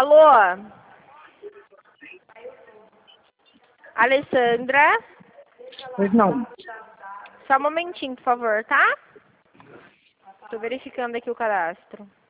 Alô? Alessandra? Pois não. Só um momentinho, por favor, tá? Tô verificando aqui o cadastro.